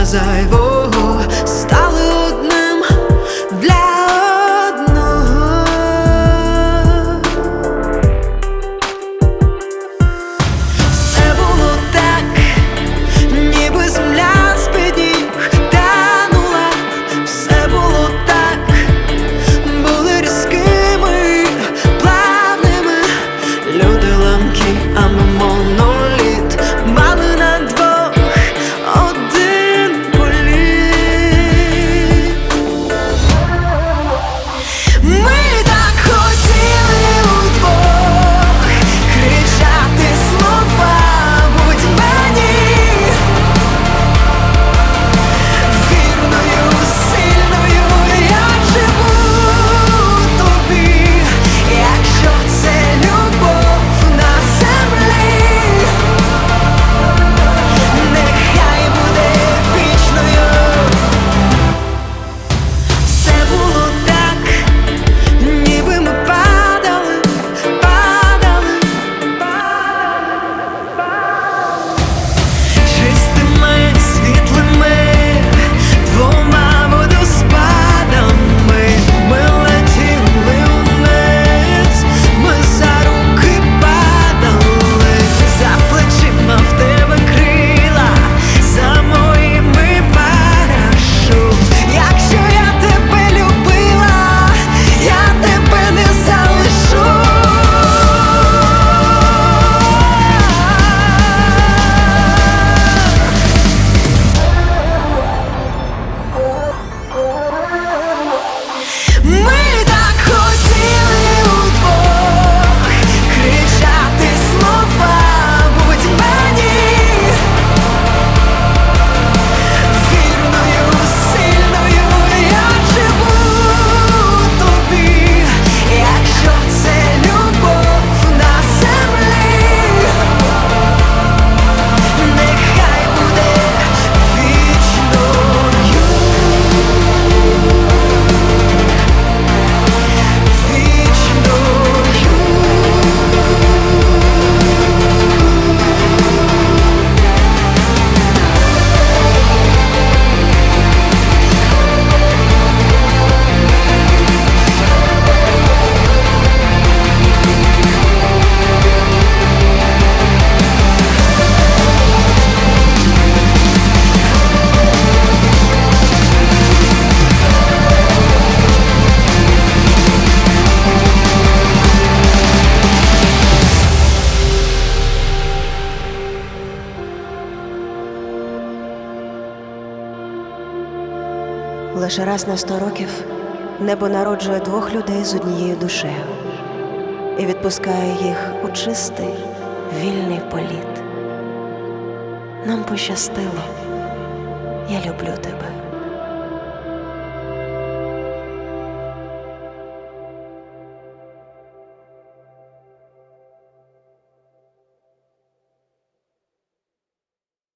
зайвого стали одним для одного. Все було так, ніби земля з-під ніг танула. Все було так, були різкими, плавними. Люди ламкі, а ми моноліт. Мали на двох один політ. Ми так хотіли удвох кричати слова «Будь мені вірною, сильною, я живу тобі, якщо це любов на землі, нехай буде вічною». Все було так, ніби ми падали, падали, чистими, світлими двома водоспадами. Ми летіли вниз, ми за руки падали. За плечима в тебе крила, за моїми парашут. Якщо я тебе любила, я тебе не залишу. Ми так хотіли удвох кричати слова «Будь мені вірною, сильною, я живу тобі, якщо це любов на землі, нехай буде вічною». Лише раз на 100 років небо народжує двох людей з однією душею і відпускає їх у чистий, вільний політ. Нам пощастило. Я люблю тебе.